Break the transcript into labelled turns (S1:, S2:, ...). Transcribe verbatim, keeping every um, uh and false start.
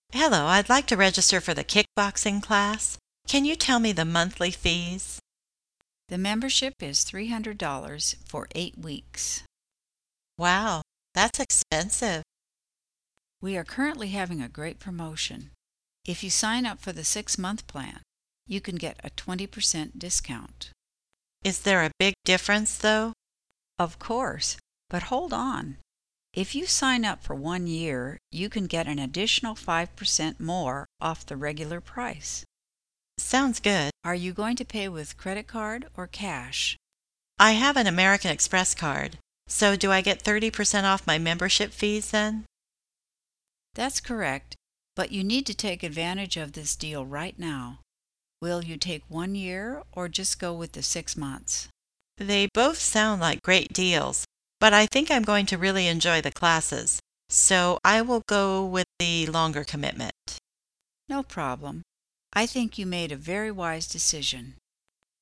S1: Hello, I'd like to register for the kickboxing class. Can you tell me the monthly fees?
S2: The membership is three hundred dollars for eight weeks.
S1: Wow, that's expensive.
S2: We are currently having a great promotion. If you sign up for the six-month plan, you can get a twenty percent discount.
S1: Is there a big difference though?
S2: Of course, but hold on. If you sign up for one year, you can get an additional five percent more off the regular price.
S1: Sounds good.
S2: Are you going to pay with credit card or cash?
S1: I have an American Express card, so do I get thirty percent off my membership fees then?
S2: That's correct, but you need to take advantage of this deal right now. Will you take one year or just go with the six months?
S1: They both sound like great deals, but I think I'm going to really enjoy the classes, so I will go with the longer commitment.
S2: No problem. I think you made a very wise decision.